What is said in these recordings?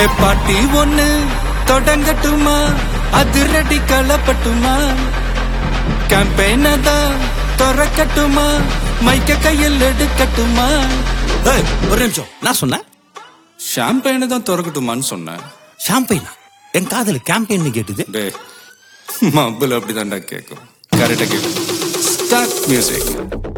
பாட்டி ஒண்ணு தொடங்கட்டுமா, அதிரடி களப்பட்டுமா, கேம்பெயின தான் திறக்கட்டுமா, மைக்க கையில் எடுக்கட்டுமா. ஒரு நிமிஷம், நான் சொன்னேன் ஷாம்பெயின தான் திறக்கட்டுமான்னு சொன்னேன். ஷாம்பெயினா? என் காதல கேம்பெயின் கேட்டுது. டே மப்புல அப்படிதான்டா கேட்கும். கரெக்டா கேட்கும். Start music.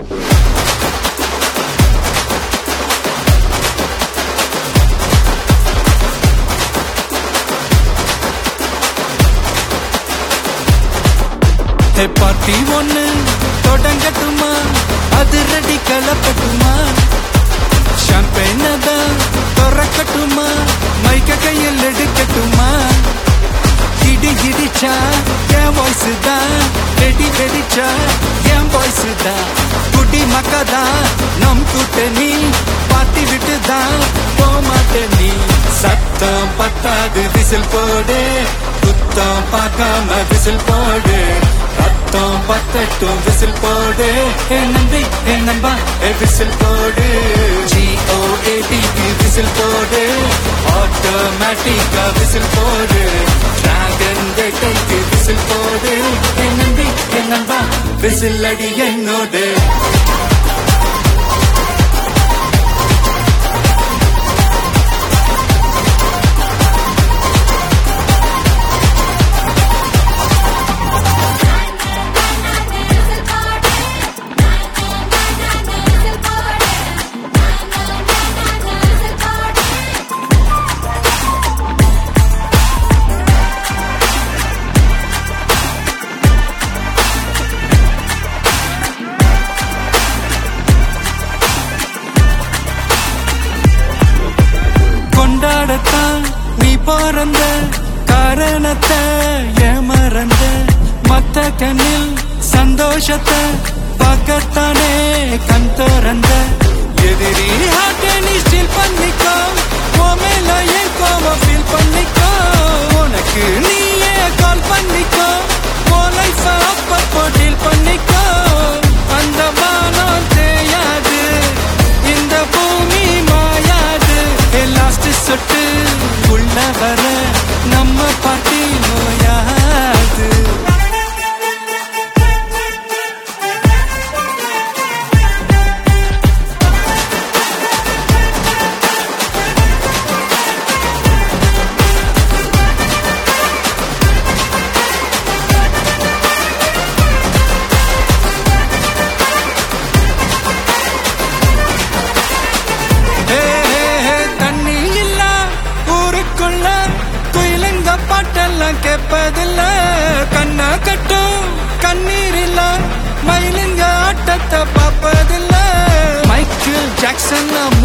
பார்ட்டி ஒண்ணு தொடங்கட்டுமா, அதிரடி களப்பட்டுமா, ஷாம்பெயின தான் திறக்கட்டுமா, மைக்க கையில் எடுக்கட்டுமா. இடி இடிச்சா என் வாய்ஸ் தான், வெடி வெடிச்சா என் வாய்ஸ் தான், குடி மக்கதான் நம் கூட்டணி, பாட்டி விட்டு தான் போமாட்ட நீ. சத்தம் பத்தாது விசில் போடு, குத்தம் பார்க்காம விசில் போடு, ரத்தம் பத்தட்டும் விசில் போடு, நம்பி நம்பா விசில் போடு, GOATக்கு விசில் போடு, ஆட்டோமேட்டிக்கா விசில் போடு, டிராகன் வேட்டைக்கு விசில் போடு, நம்பி நம்பா விசில் அடி என்னோடு. கொண்டாடத்தான் நீ பிறந்த காரணத்தை ஏமறந்த, மத்த கண்ணில் சந்தோஷத்தை பார்க்கத்தானே கண் திறந்த. எதிரி ஹார்ட்ட நீ ஸ்டீல் பண்ணிக்கோ, மேல என் கோவம் ஃபீல் பண்ணிக்கோ, உனக்கு நீயே கால் பண்ணிக்கோ, லைஃப் அப்பப்போ டீல் பண்ணிக்கோ. அந்த மானம் தேயாது, இந்த பூமி மாயாது, லாஸ்ட் சொட்டு உள்ள வர நம்ம பாட்டி நோயாது. பாட்டெல்லாம் கேட்பதில்ல, கண்ணா கட்டும் கண்ணீர் இல்ல, மயிலுங்க ஆட்டத்தை பார்ப்பதில்ல. Michael Jackson